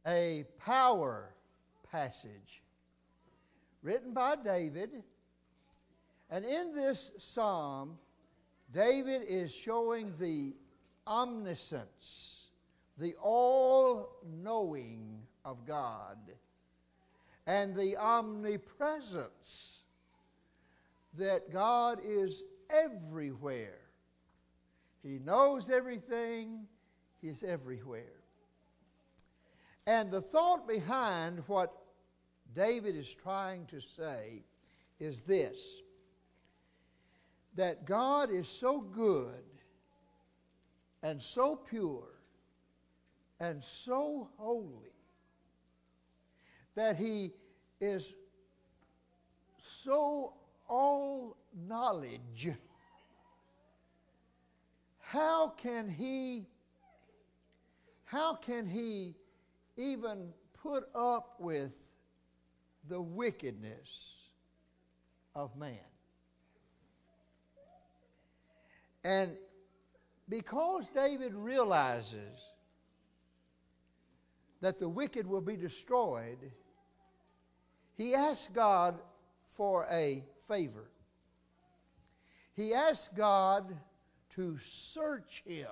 a power passage written by David. And in this psalm, David is showing the omniscience, the all-knowing of God, and the omnipresence that God is everywhere. He knows everything. He's everywhere. And the thought behind what David is trying to say is this: that God is so good and so pure and so holy that He is so all knowledge. How can He even put up with the wickedness of man? And because David realizes that the wicked will be destroyed, he asks God for a favor. He asks God to search him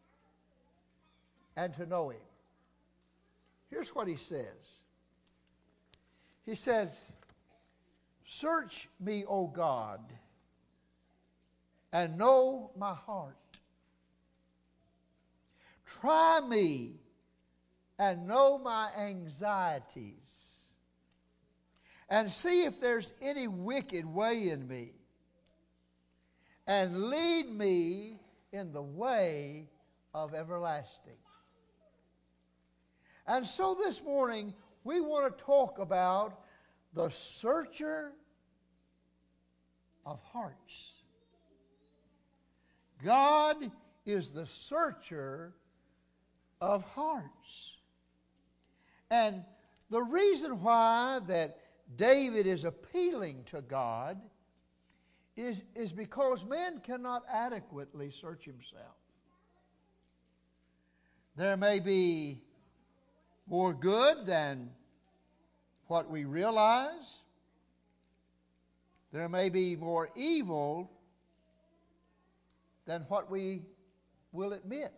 and to know him. Here's what he says. He says, "Search me, O God, and know my heart. Try me and know my anxieties, and see if there's any wicked way in me, and lead me in the way of everlasting." And so this morning, we want to talk about the searcher of hearts. God is the searcher of hearts. And the reason why that David is appealing to God is because man cannot adequately search himself. There may be more good than what we realize. There may be more evil than what we will admit.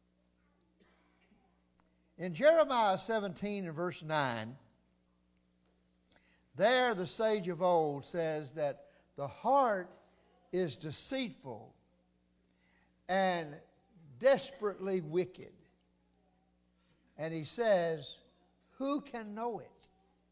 In Jeremiah 17 and verse 9, there the sage of old says that the heart is deceitful and desperately wicked. And he says, who can know it?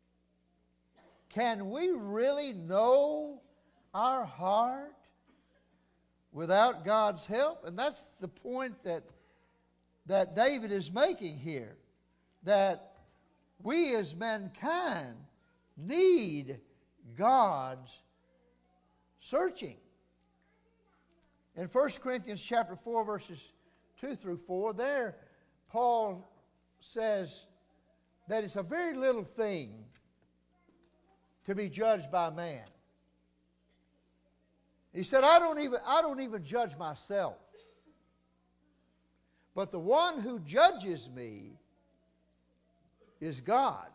Can we really know our heart without God's help? And that's the point that David is making here. That we as mankind need God's searching. In 1 Corinthians chapter 4, verses 2 through 4, there Paul says that it's a very little thing to be judged by man. He said, I don't even judge myself. But the one who judges me is God.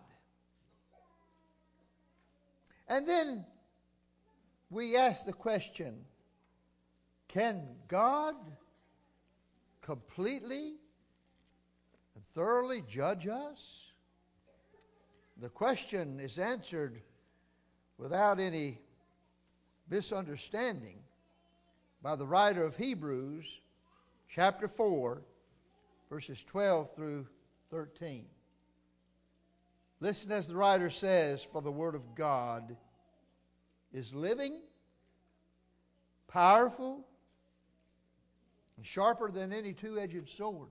And then we ask the question, can God completely and thoroughly judge us? The question is answered without any misunderstanding by the writer of Hebrews chapter 4, verses 12 through 13. Listen as the writer says, "For the word of God is living, powerful, and sharper than any two-edged sword,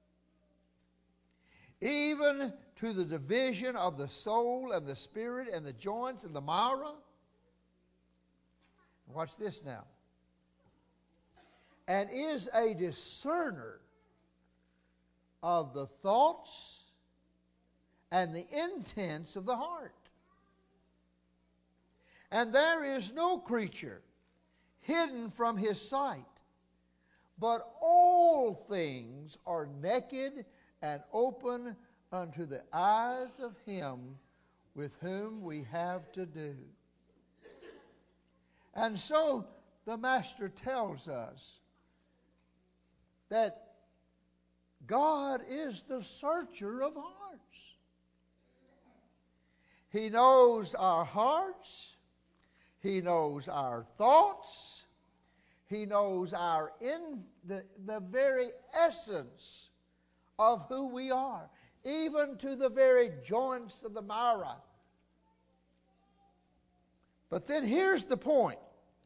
even to the division of the soul and the spirit and the joints and the marrow." Watch this now. "And is a discerner of the thoughts and the intents of the heart. And there is no creature hidden from his sight, but all things are naked and open unto the eyes of him with whom we have to do. And so the Master tells us that God is the searcher of hearts. He knows our hearts. He knows our thoughts. He knows the very essence of who we are, even to the very joints of the marrow. But then here's the point.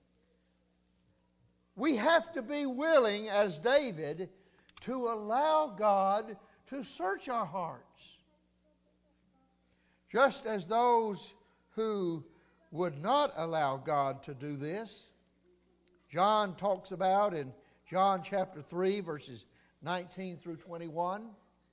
We have to be willing, as David, to allow God to search our hearts. Just as those who would not allow God to do this, John talks about in John chapter 3, verses 19 through 21,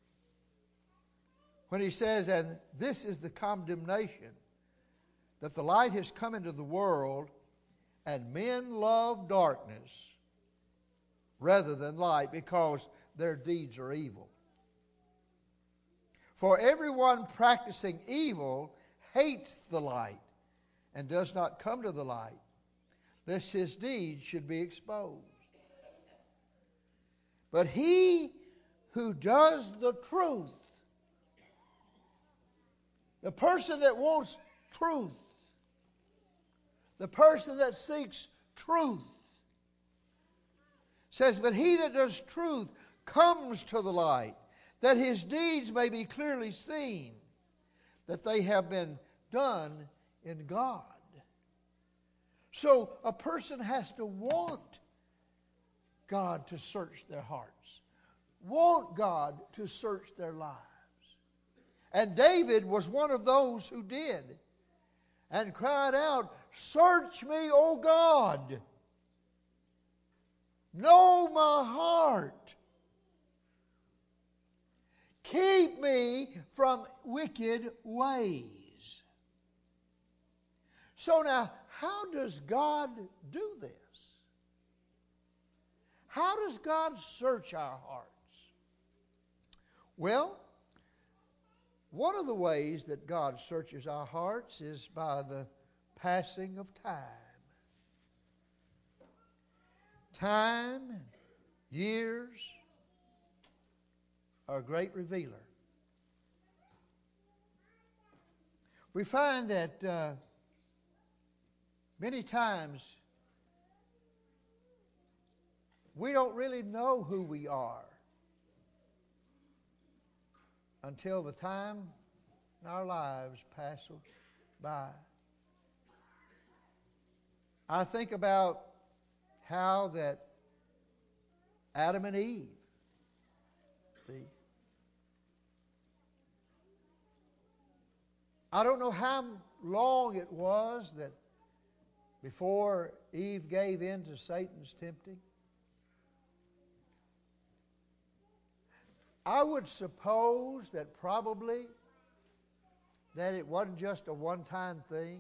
when he says, "And this is the condemnation, that the light has come into the world, and men love darkness rather than light, because their deeds are evil. For everyone practicing evil hates the light and does not come to the light, lest his deeds should be exposed. But he who does the truth," the person that wants truth, the person that seeks truth, says, "But he that does truth comes to the light, that his deeds may be clearly seen, that they have been done in God." So a person has to want God to search their hearts, want God to search their lives. And David was one of those who did, and cried out, "Search me, O God. Know my heart. Keep me from wicked ways." So now, how does God do this? How does God search our hearts? Well, one of the ways that God searches our hearts is by the passing of time. Time, years, are a great revealer. We find that many times we don't really know who we are until the time in our lives passes by. I think about how that Adam and Eve, I don't know how long it was that before Eve gave in to Satan's tempting. I would suppose that probably that it wasn't just a one-time thing,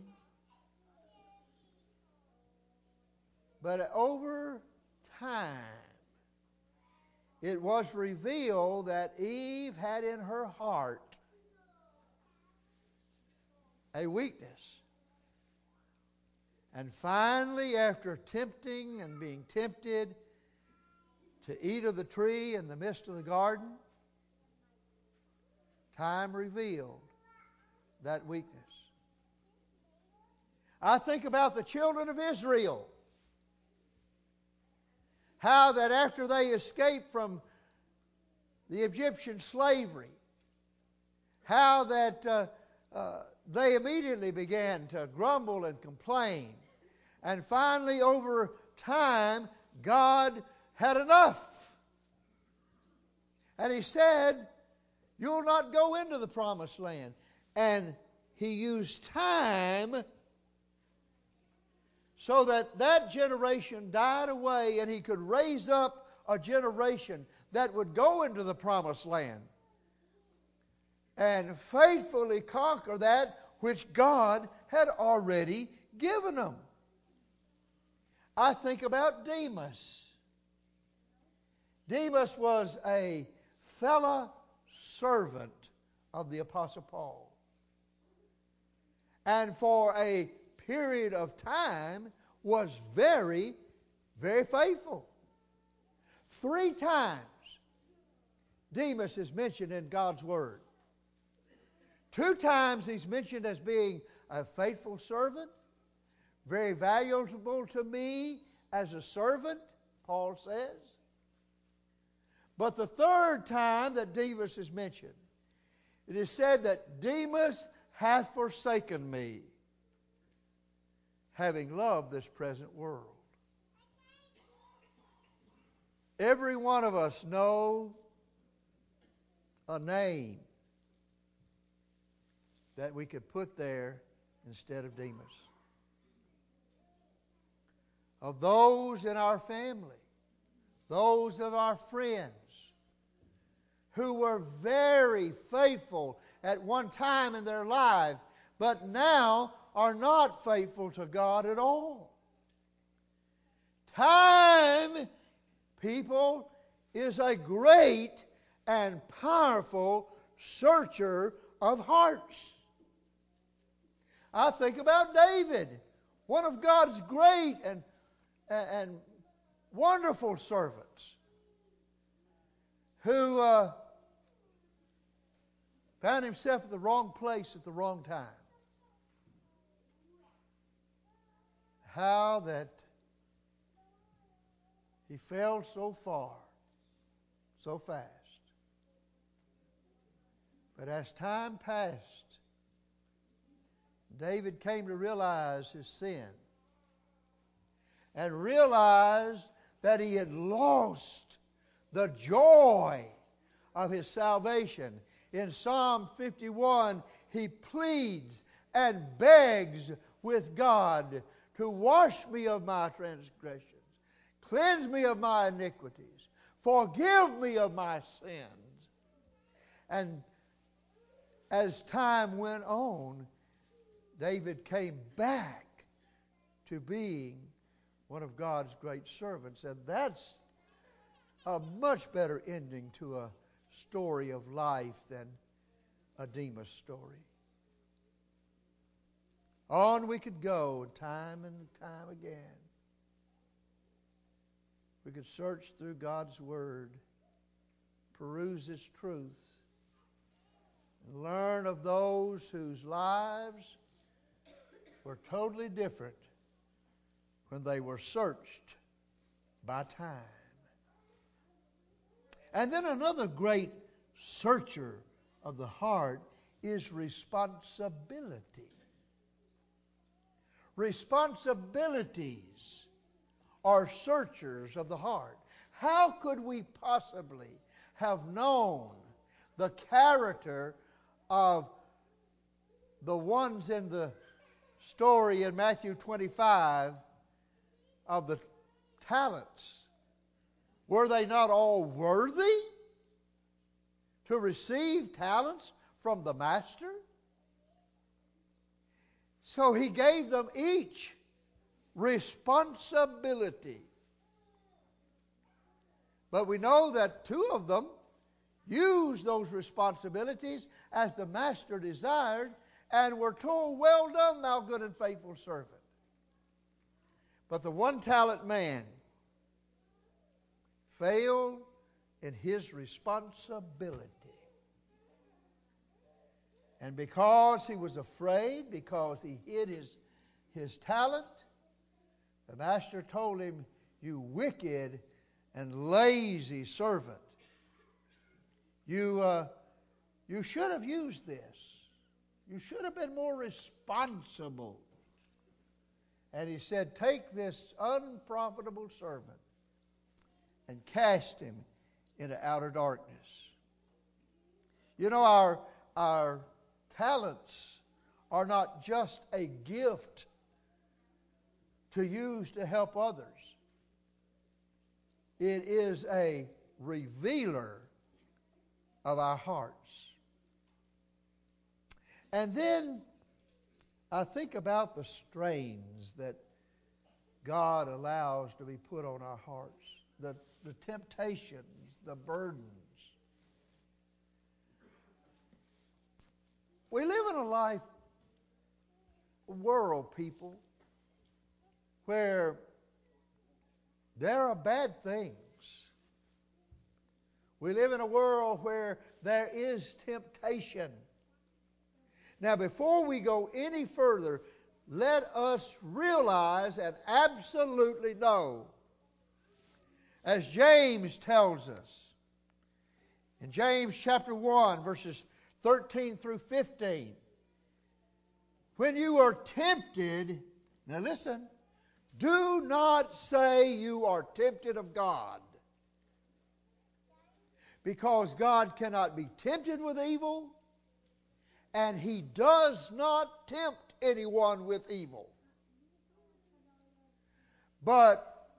but over time it was revealed that Eve had in her heart a weakness. And finally, after tempting and being tempted to eat of the tree in the midst of the garden, time revealed that weakness. I think about the children of Israel. How that after they escaped from the Egyptian slavery, how that they immediately began to grumble and complain. And finally, over time, God had enough. And He said, "You'll not go into the promised land." And He used time so that that generation died away, and He could raise up a generation that would go into the promised land and faithfully conquer that which God had already given them. I think about Demas. Demas was a fellow servant of the Apostle Paul. And for a period of time was very, very faithful. 3 times Demas is mentioned in God's Word. 2 times he's mentioned as being a faithful servant, very valuable to me as a servant, Paul says. But the 3rd time that Demas is mentioned, it is said that Demas hath forsaken me, having loved this present world. Every one of us know a name that we could put there instead of Demas. Of those in our family, those of our friends who were very faithful at one time in their life, but now are not faithful to God at all. Time, people, is a great and powerful searcher of hearts. I think about David, one of God's great and wonderful servants, who found himself at the wrong place at the wrong time. How that he fell so far, so fast. But as time passed, David came to realize his sin and realized that he had lost the joy of his salvation. In Psalm 51, he pleads and begs with God to wash me of my transgressions, cleanse me of my iniquities, forgive me of my sins. And as time went on, David came back to being one of God's great servants. And that's a much better ending to a story of life than a Demas story. On we could go time and time again. We could search through God's Word, peruse its truths, and learn of those whose lives were totally different when they were searched by time. And then another great searcher of the heart is responsibility. Responsibilities are searchers of the heart. How could we possibly have known the character of the ones in the story in Matthew 25 of the talents? Were they not all worthy to receive talents from the master? So he gave them each responsibility. But we know that 2 of them used those responsibilities as the master desired and were told, "Well done, thou good and faithful servant." But the 1-talent man failed in his responsibility. And because he was afraid, because he hid his talent, the master told him, "You wicked and lazy servant, you should have used this. You should have been more responsible." And he said, "Take this unprofitable servant and cast him into outer darkness." You know, our talents are not just a gift to use to help others. It is a revealer of our hearts. And then I think about the strains that God allows to be put on our hearts, the temptations, the burdens. We live in a world, people, where there are bad things. We live in a world where there is temptation. Now, before we go any further, let us realize and absolutely know, as James tells us, in James chapter 1, verses 13 through 15, when you are tempted, now listen, do not say you are tempted of God, because God cannot be tempted with evil, and He does not tempt anyone with evil. But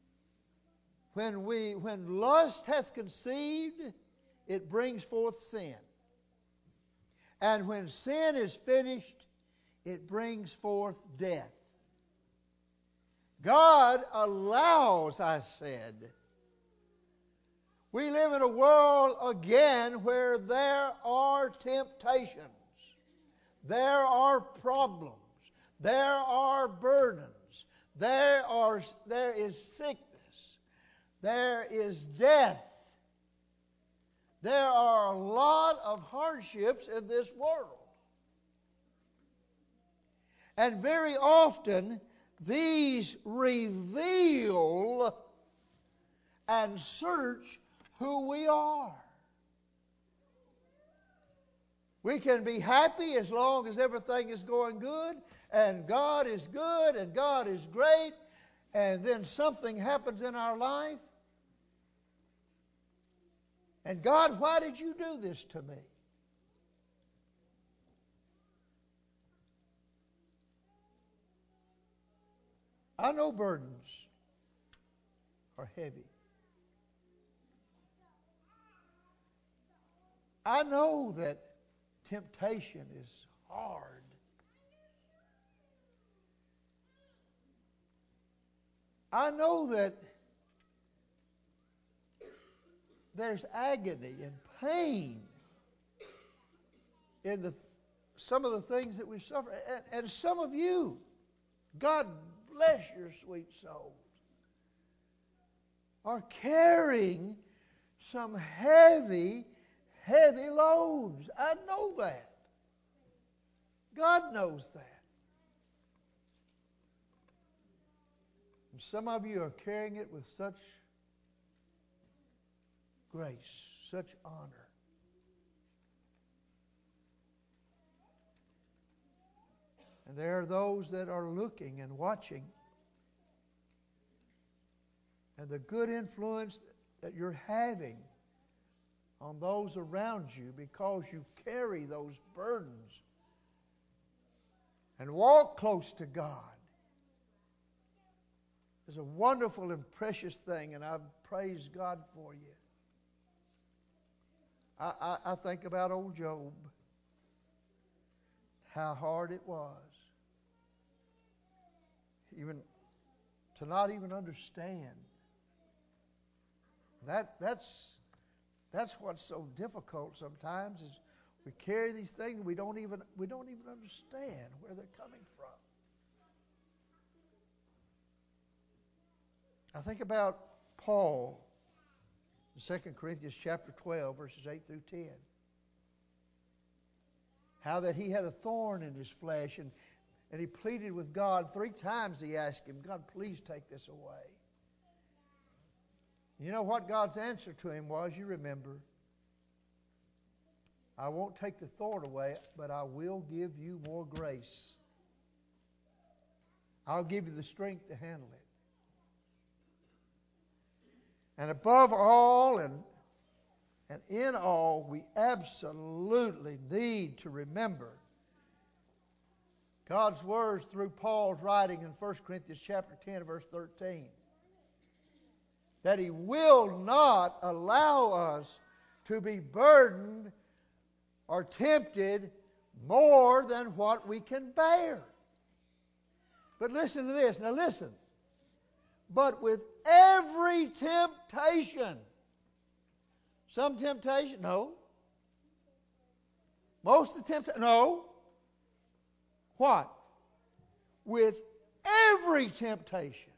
when lust hath conceived, it brings forth sin. And when sin is finished, it brings forth death. God allows, I said. We live in a world again where there are temptations. There are problems. There are burdens. There is sickness. There is death. There are a lot of hardships in this world. And very often, these reveal and search who we are. We can be happy as long as everything is going good, and God is good, and God is great, and then something happens in our life. And God, why did you do this to me? I know burdens are heavy. I know that temptation is hard. I know that there's agony and pain in some of the things that we suffer. And some of you, God bless your sweet souls, are carrying some heavy loads. I know that. God knows that. And some of you are carrying it with such grace, such honor. And there are those that are looking and watching. And the good influence that you're having on those around you because you carry those burdens and walk close to God is a wonderful and precious thing, and I praise God for you. I think about old Job, how hard it was even to not even understand. That's what's so difficult sometimes, is we carry these things we don't even understand where they're coming from. I think about Paul in 2 Corinthians chapter 12, verses 8 through 10. How that he had a thorn in his flesh, and he pleaded with God. 3 times he asked him, God, please take this away. You know what God's answer to him was? You remember. I won't take the thorn away, but I will give you more grace. I'll give you the strength to handle it. And above all and in all, we absolutely need to remember God's words through Paul's writing in 1 Corinthians chapter 10, verse 13. That He will not allow us to be burdened or tempted more than what we can bear. But listen to this. Now listen. But with every temptation, some temptation, no. Most of the temptation. No. What? With every temptation,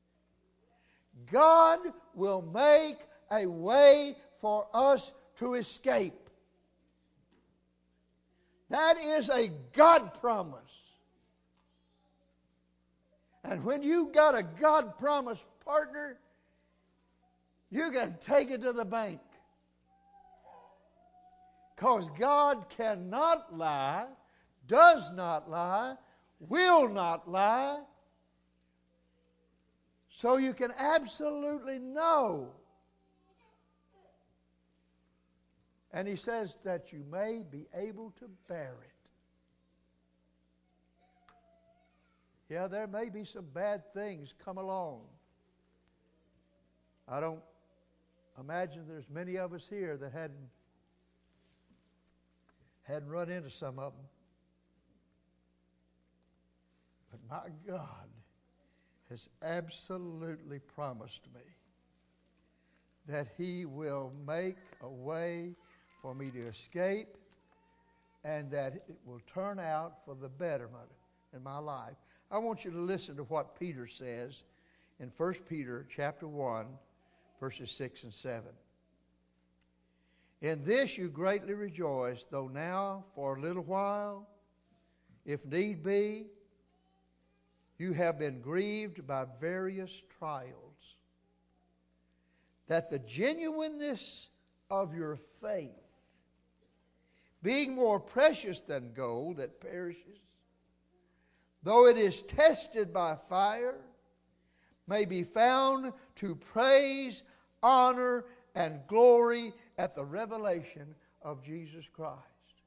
God will make a way for us to escape. That is a God promise. And when you got a God promise partner, you can take it to the bank. Because God cannot lie, does not lie, will not lie. So you can absolutely know. And He says that you may be able to bear it. Yeah, there may be some bad things come along. I don't imagine there's many of us here that hadn't run into some of them. But my God has absolutely promised me that He will make a way for me to escape, and that it will turn out for the betterment in my life. I want you to listen to what Peter says in 1 Peter chapter 1, verses 6 and 7. In this you greatly rejoice, though now for a little while, if need be, you have been grieved by various trials, that the genuineness of your faith, being more precious than gold that perishes, though it is tested by fire, may be found to praise, honor, and glory at the revelation of Jesus Christ.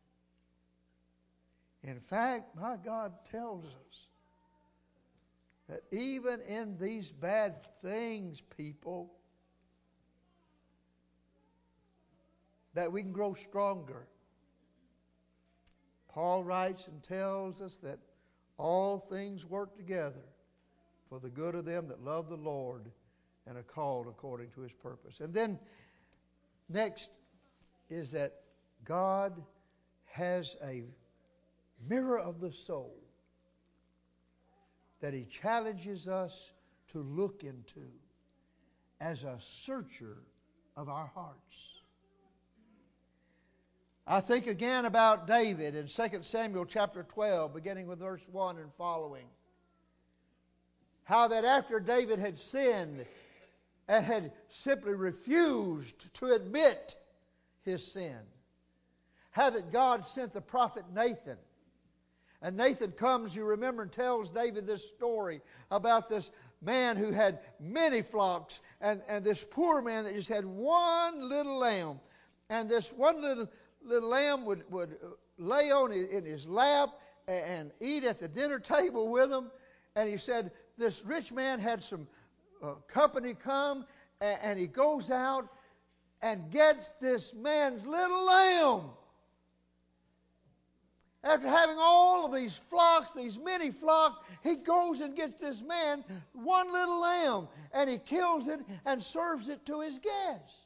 In fact, my God tells us that even in these bad things, people, that we can grow stronger. Paul writes and tells us that all things work together for the good of them that love the Lord and are called according to His purpose. And then next is that God has a mirror of the soul that He challenges us to look into as a searcher of our hearts. I think again about David in 2 Samuel chapter 12, beginning with verse 1 and following. How that after David had sinned and had simply refused to admit his sin, how that God sent the prophet Nathan. And Nathan comes, you remember, and tells David this story about this man who had many flocks and this poor man that just had one little lamb. And this one little lamb would lay in his lap and eat at the dinner table with him. And he said this rich man had some company come, and he goes out and gets this man's little lamb. After having all of these flocks, these many flocks, he goes and gets this man one little lamb, and he kills it and serves it to his guest.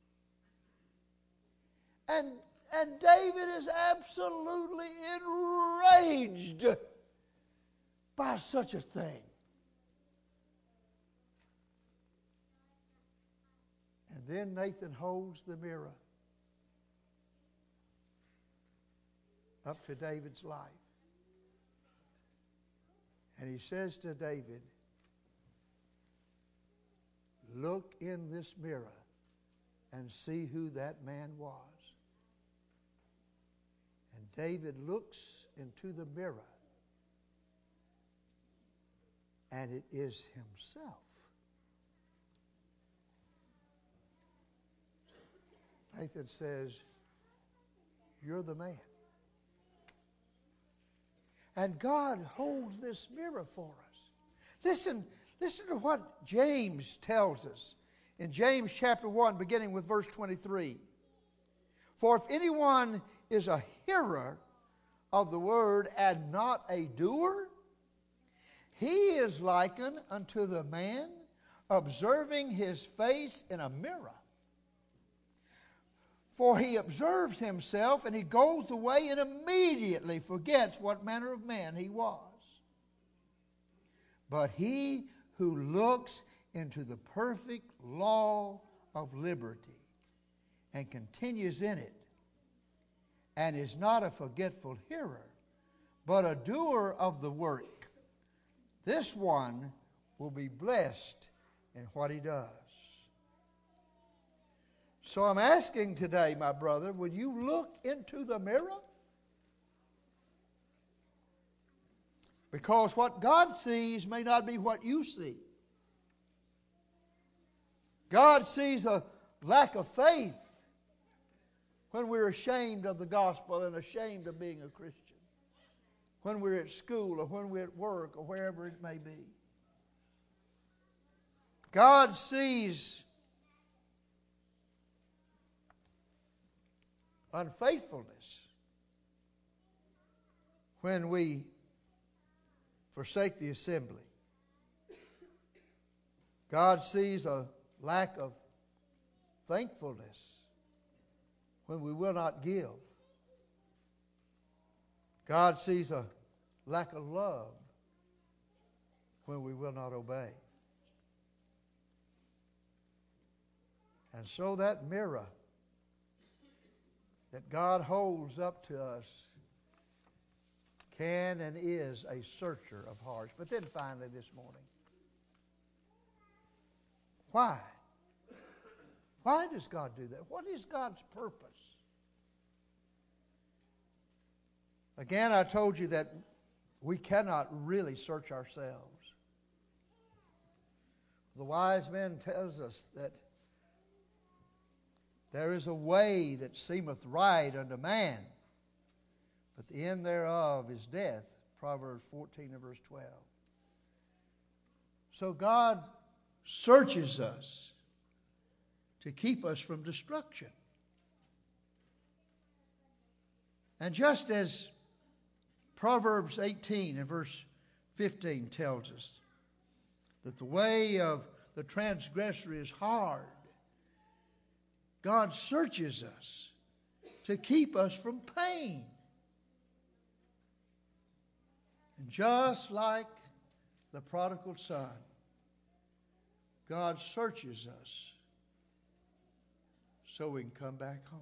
And David is absolutely enraged by such a thing. And then Nathan holds the mirror up to David's life. And he says to David, look in this mirror and see who that man was. And David looks into the mirror, and it is himself. Nathan says, you're the man. And God holds this mirror for us. Listen to what James tells us in James chapter 1, beginning with verse 23. For if anyone is a hearer of the word and not a doer, he is likened unto the man observing his face in a mirror. For he observes himself, and he goes away and immediately forgets what manner of man he was. But he who looks into the perfect law of liberty and continues in it, and is not a forgetful hearer, but a doer of the work, this one will be blessed in what he does. So I'm asking today, my brother, will you look into the mirror? Because what God sees may not be what you see. God sees a lack of faith when we're ashamed of the gospel and ashamed of being a Christian. When we're at school or when we're at work or wherever it may be. God sees unfaithfulness when we forsake the assembly. God sees a lack of thankfulness when we will not give. God sees a lack of love when we will not obey. And so that mirror that God holds up to us can and is a searcher of hearts. But then finally this morning, why? Why does God do that? What is God's purpose? Again, I told you that we cannot really search ourselves. The wise man tells us that there is a way that seemeth right unto man, but the end thereof is death. Proverbs 14 and verse 12. So God searches us to keep us from destruction. And just as Proverbs 18 and verse 15 tells us that the way of the transgressor is hard, God searches us to keep us from pain. And just like the prodigal son, God searches us so we can come back home.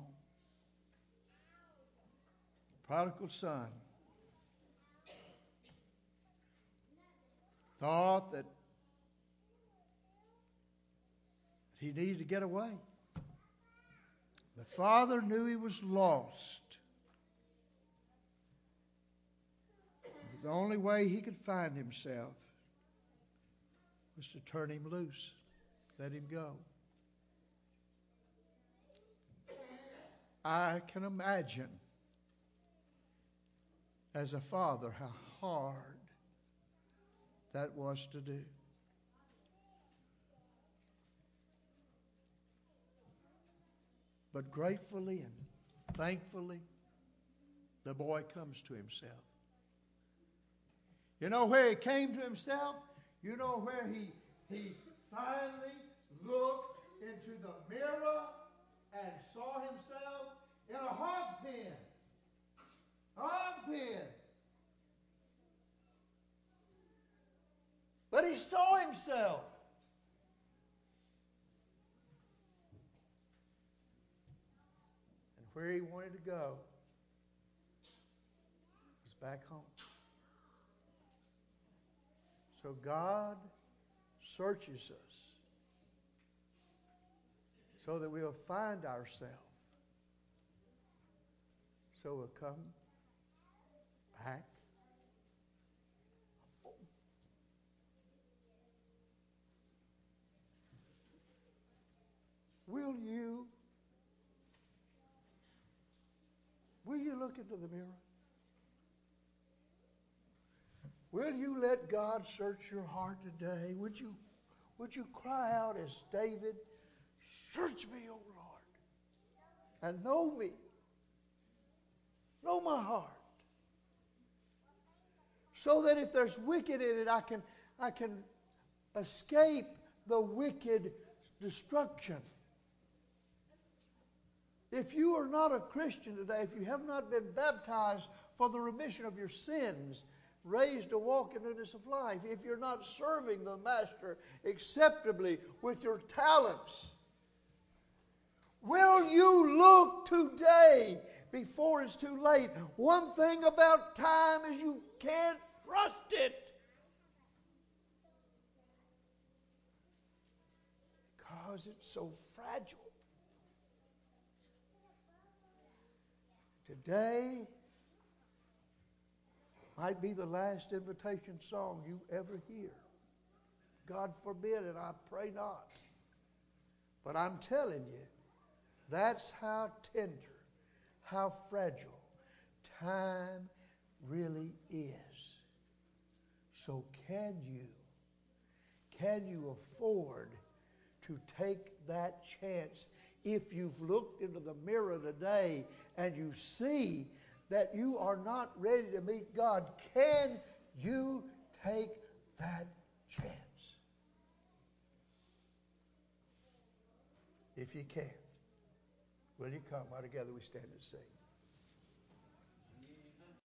The prodigal son thought that he needed to get away. The father knew he was lost. The only way he could find himself was to turn him loose, let him go. I can imagine as a father how hard that was to do. But gratefully and thankfully, the boy comes to himself. You know where he came to himself? You know where he finally looked into the mirror and saw himself? In a hog pen. Hog pen. But he saw himself. And where he wanted to go was back home. So God searches us so that we'll find ourselves. So we'll come back home. Will you look into the mirror? Will you let God search your heart today? Would you cry out as David, search me, O Lord, and know me. Know my heart. So that if there's wicked in it, I can escape the wicked destruction. If you are not a Christian today, if you have not been baptized for the remission of your sins, raised to walk in newness of life, if you're not serving the Master acceptably with your talents, will you look today before it's too late? One thing about time is you can't trust it. Because it's so fragile. Today might be the last invitation song you ever hear. God forbid, and I pray not. But I'm telling you, that's how tender, how fragile time really is. So can you afford to take that chance? If you've looked into the mirror today and you see that you are not ready to meet God, can you take that chance? If you can, will you come while together we stand and sing?